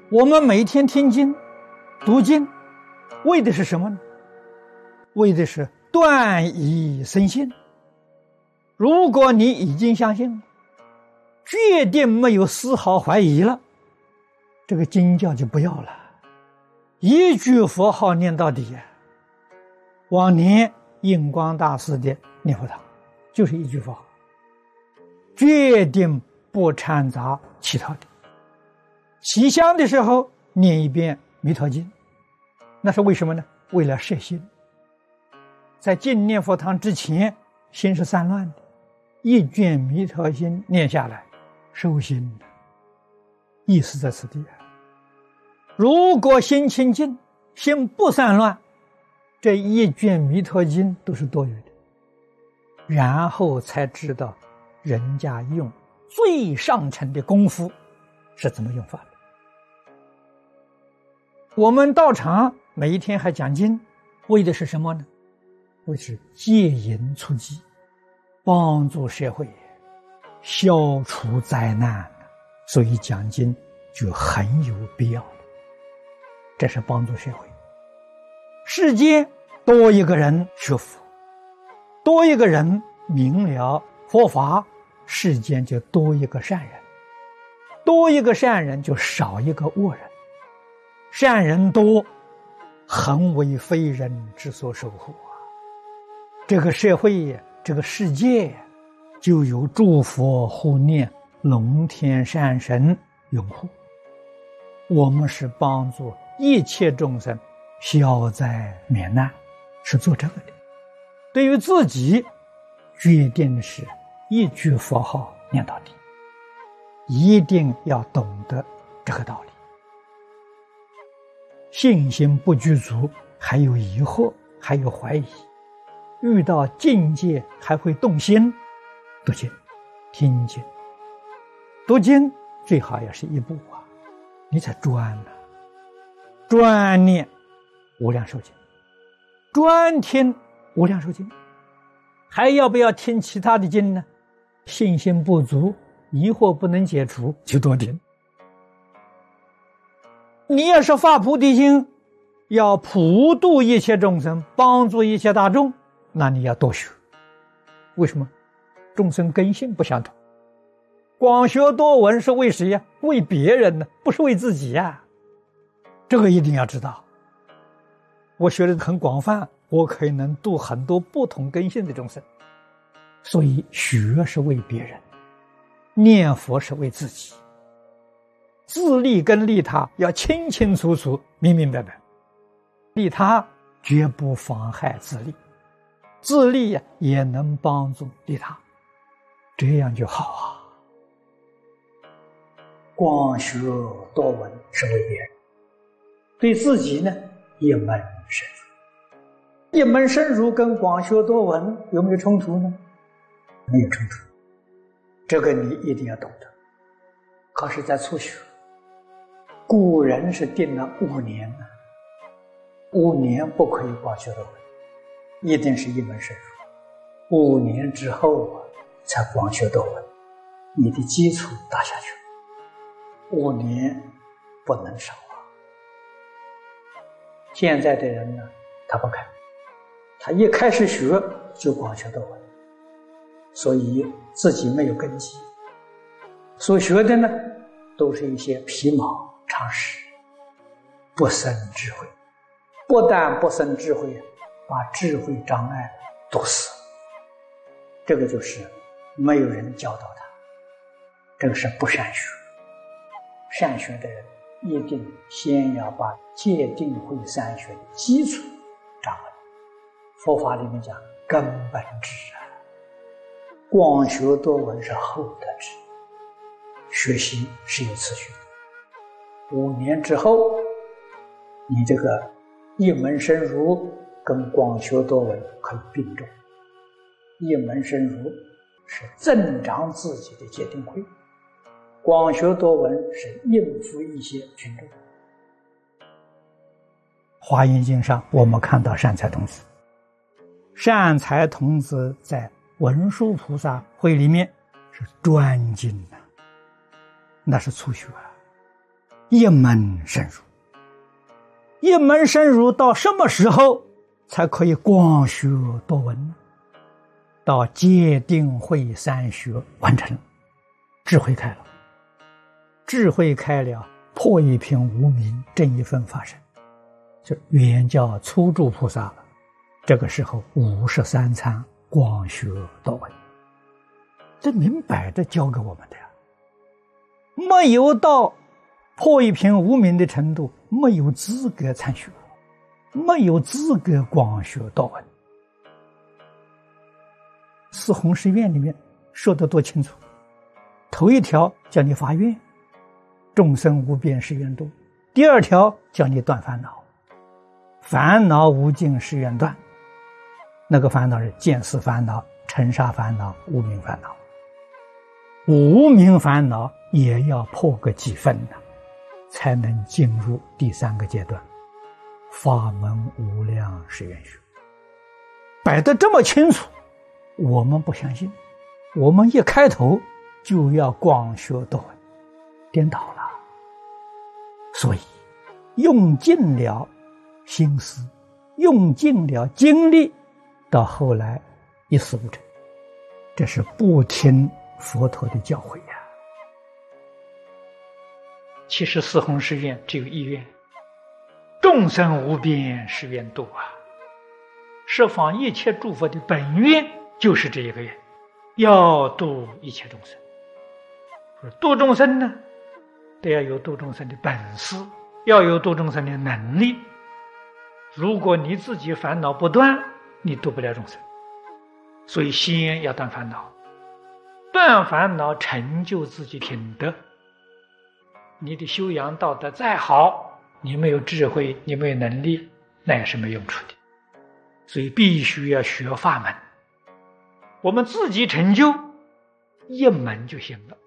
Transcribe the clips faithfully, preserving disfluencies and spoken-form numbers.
我们每天听经、读经，为的是什么呢？为的是断疑生信。如果你已经相信了，决定没有丝毫怀疑了，这个经教就不要了，一句佛号念到底。往年印光大师的念佛堂就是一句佛号，决定不掺杂其他的。起香的时候念一遍弥陀经，那是为什么呢？为了摄心。在进念佛堂之前，心是散乱的，一卷弥陀经念下来，收心的，意思在此地。如果心清净，心不散乱，这一卷弥陀经都是多余的。然后才知道人家用最上乘的功夫是怎么用法的。我们道场每一天还讲经，为的是什么呢？为的是戒淫除疾，帮助社会消除灾难，所以讲经就很有必要。这是帮助社会。世间多一个人学佛，多一个人明了佛法，世间就多一个善人，多一个善人就少一个恶人，善人多，恒为非人之所守护啊！这个社会，这个世界，就有诸佛护念、龙天善神拥护。我们是帮助一切众生消灾免难，是做这个的。对于自己，决定是一句佛号念到底，一定要懂得这个道理。信心不具足，还有疑惑，还有怀疑，遇到境界还会动心，读经、听经。读经最好也是一部啊，你才专呢、啊，专念无量寿经，专听无量寿经，还要不要听其他的经呢？信心不足，疑惑不能解除，就多听。你要是发菩提心，要普度一切众生，帮助一切大众，那你要多学。为什么？众生根性不相同。广学多闻是为谁呀？为别人呢，不是为自己呀。这个一定要知道。我学的很广泛，我可以能度很多不同根性的众生。所以学是为别人，念佛是为自己。自利跟利他要清清楚楚、明明白白。利他绝不妨害自利，自利呀也能帮助利他，这样就好啊。广学多闻是为别人，对自己呢一门深入。一门深入跟广学多闻有没有冲突呢？没有冲突，这个你一定要懂得。可是在初学，古人是定了五年啊，五年不可以广学多闻，一定是一门深入。五年之后啊，才广学多闻，你的基础打下去。五年不能少啊！现在的人呢，他不肯，他一开始学就广学多闻，所以自己没有根基，所学的呢都是一些皮毛常识，不生智慧。不但不生智慧，把智慧障碍堵死。这个就是没有人教导他，这个是不善学。善学的人一定先要把戒定慧三学的基础掌握。佛法里面讲根本智啊，广学多闻是后得智，学习是有次序的。五年之后，你这个一门深入跟广学多闻可以并重。一门深入是增长自己的戒定慧，广学多闻是应付一些群众。华严经上我们看到善财童子，善财童子在文殊菩萨会里面是专精的，那是初学啊。 一门深入。一门深入到什么时候才可以广学多闻呢？到戒定慧三学完成了，智慧开了，智慧开了，破一品无明，正一分法身，就原教初住菩萨了。这个时候五十三参广学多闻，这明摆着教给我们的呀。没有到破一品无明的程度，没有资格参学，没有资格广学多闻。四弘誓愿里面说得多清楚，头一条叫你发愿，众生无边誓愿度；第二条叫你断烦恼，烦恼无尽誓愿断。那个烦恼是见思烦恼、尘沙烦恼、无明烦恼。无明烦恼也要破个几分呢，才能进入第三个阶段，法门无量誓愿学。摆得这么清楚，我们不相信，我们一开头就要广学多闻，颠倒了。所以用尽了心思，用尽了精力，到后来一事无成，这是不听佛陀的教诲呀。其实四弘誓愿只有一愿，众生无边誓愿度啊！十方一切诸佛的本愿就是这一个愿，要度一切众生。度众生呢，得要有度众生的本事，要有度众生的能力。如果你自己烦恼不断，你度不了众生。所以先要断烦恼，断烦恼成就自己品德。你的修养道德再好，你没有智慧，你没有能力，那也是没用处的。所以必须要学法门，我们自己成就一门就行了。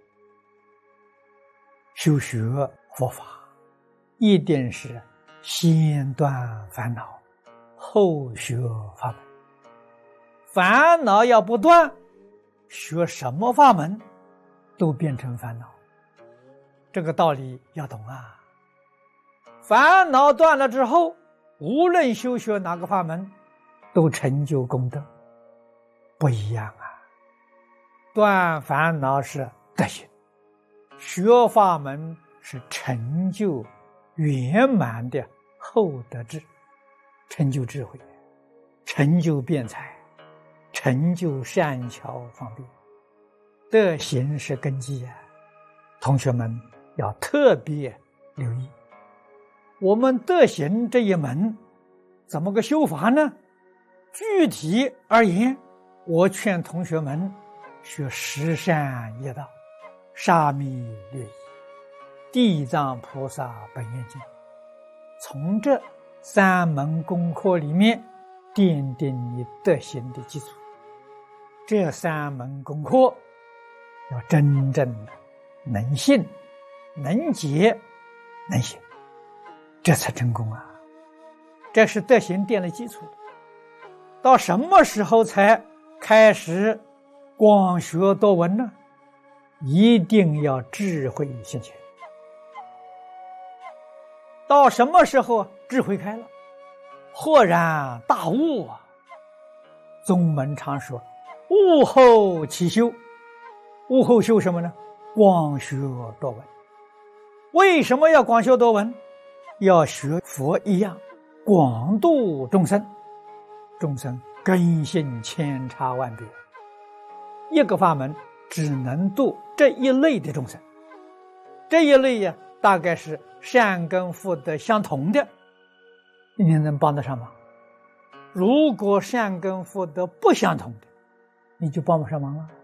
修学佛法一定是先断烦恼，后学法门。烦恼要不断，学什么法门都变成烦恼，这个道理要懂啊。烦恼断了之后，无论修学哪个法门，都成就功德，不一样啊。断烦恼是德行，学法门是成就圆满的厚德智，成就智慧，成就辩才，成就善巧方便。德行是根基啊，同学们要特别留意。我们德行这一门怎么个修法呢？具体而言，我劝同学们学十善业道、沙弥律仪、地藏菩萨本愿经，从这三门功课里面奠定你德行的基础。这三门功课要真正的能信、能解、能行，这才成功啊！这是德行奠了基础。到什么时候才开始广学多闻呢？一定要智慧现前。到什么时候智慧开了，豁然大悟啊！宗门常说悟后起修，悟后修什么呢？广学多闻。为什么要广学多闻？要学佛一样，广度众生。众生根性千差万别，一个法门只能度这一类的众生。这一类呀，大概是善根福德相同的，你能帮得上忙。如果善根福德不相同的，你就帮不上忙了。